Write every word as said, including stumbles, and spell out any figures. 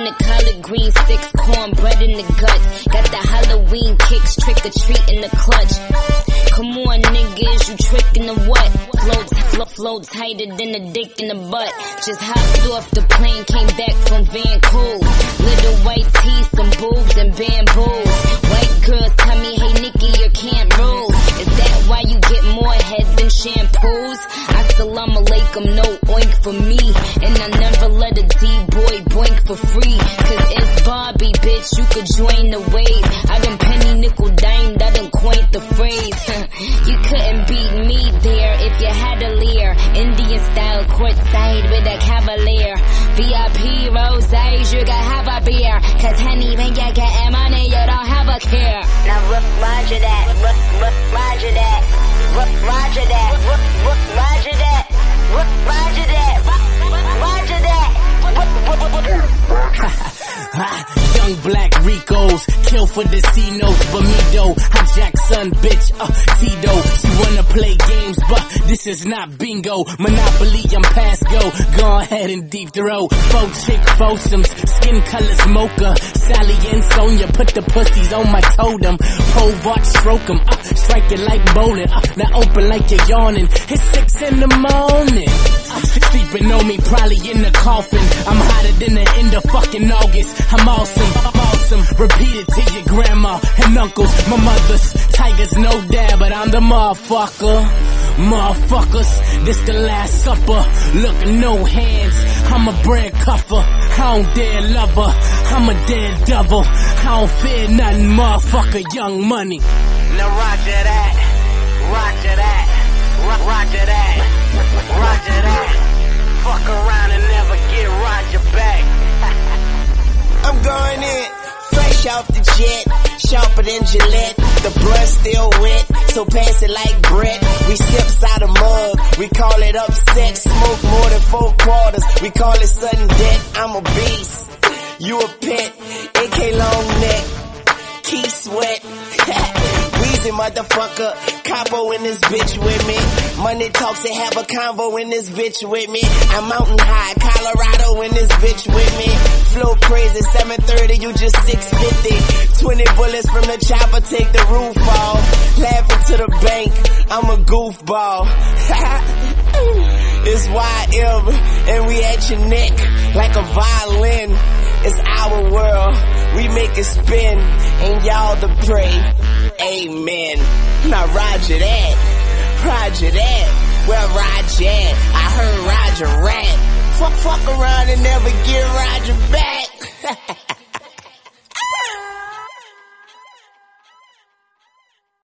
in the collard green sticks, cornbread in the guts. Got the Halloween kicks, trick or treat in the clutch. Come on, niggas, you trickin' the what? Floats, flow, floats tighter than a dick in the butt. Just hopped off the plane, came back from Vancouver. Little white teeth, some boobs and bamboos. White girls tell me, hey Nikki, you can't rule. Is that why you get more head than shampoos? Assalamu alaikum, no oink for me. And I never let a D-boy boink for free. Cause it's Barbie, bitch, you could join the wave. I done penny nickel dime, I done coined the phrase. You couldn't beat me there if you had a leer. Indian style courtside with a cavalier. V I P roses, you gotta have a beer. Cause honey, when you get money, you don't have a care. Now rook, roger that, rook, rook, roger that. Rook, roger that, rook, rook, roger that. Rook, roger that, roger that. Young black Ricos, kill for the C-notes, Bamido, hot Jackson, bitch, uh, Tito. She wanna play games, but this is not bingo. Monopoly, I'm past go, go ahead and deep throw. Faux chick, foursomes, skin colors mocha. Sally and Sonia, put the pussies on my totem. Pole vault, stroke 'em, uh, strike it like bowling, uh, now open like you're yawning. It's six in the morning. Uh, sleeping on me, probably in the coffin. I'm hotter than the end of fucking August. I'm awesome, I'm awesome. Repeat it to your grandma and uncles, my mothers. Tigers, no dad, but I'm the motherfucker. Motherfuckers, this the last supper. Look, no hands, I'm a bread cuffer. I don't dare love her, I'm a dead devil. I don't fear nothing, motherfucker, Young Money. Now roger that, roger that, ro- roger that, roger that. Fuck around and never get Roger back. I'm going in, fresh off the jet, sharper than Gillette. The blood still wet, so pass it like Brett. We sips out a mug, we call it upset. Smoke more than four quarters, we call it sudden death. I'm a beast, you a pet, A K long neck, Key Sweat. Weezy motherfucker, capo in this bitch with me. Money talks and have a convo in this bitch with me. I'm mountain high, Colorado in this bitch with me. Flow crazy, seven thirty, you just six fifty. twenty bullets from the chopper, take the roof off. Laughing to the bank, I'm a goofball. It's Y M, and we at your neck like a violin. It's our world, we make it spin, and y'all the prey. Amen. Now Roger that, Roger that. Well, Roger at? I heard Roger rat. Fuck, fuck around and never get Roger back.